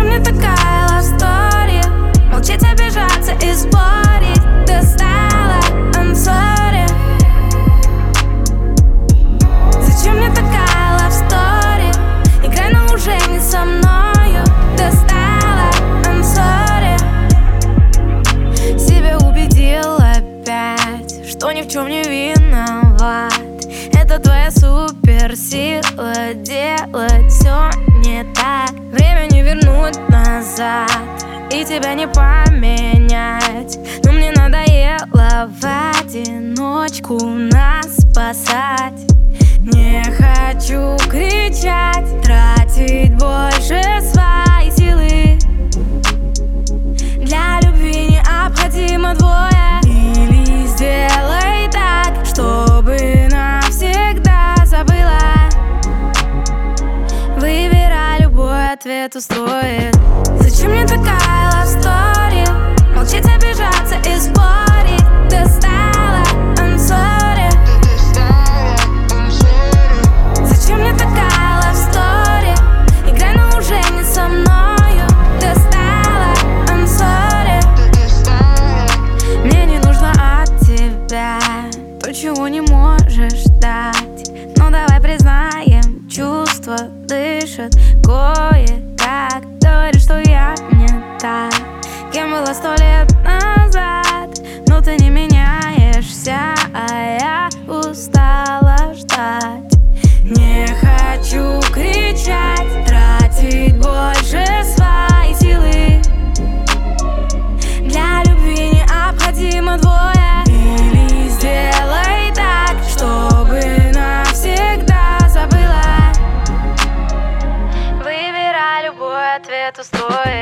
Зачем мне такая love story? Молчать, обижаться и спорить. Достала, I'm sorry. Зачем мне такая love story? Играй, но уже не со мною. Достала, I'm sorry. Себя убедил опять, что ни в чем не виноват. Это твоя суперсила делать все не так. Время не вернуть назад, и тебя не поменять. Но мне надоело в одиночку нас спасать. Не хочу кричать, тратить больше своей силы. Для любви необходимо двое. Или сделай так, чтобы навсегда забыла. Выбирай, любой ответ устроит. Зачем мне такая love story? Молчать, обижаться и спорить. Достала, I'm sorry. Зачем мне такая love story? Играй, но уже не со мною. Достала, I'm sorry. Мне не нужно от тебя то, чего не можешь дать. Но давай признаем, чувства дышат кое-как. Говоришь, что я не та, кем была 100 лет назад. Но ты не меняешься, а я устала ждать. Не хочу кричать, тратить больше своей силы. Для любви необходимо двое. Или сделай так, чтобы навсегда забыла. Выбирай, любой ответ устроит.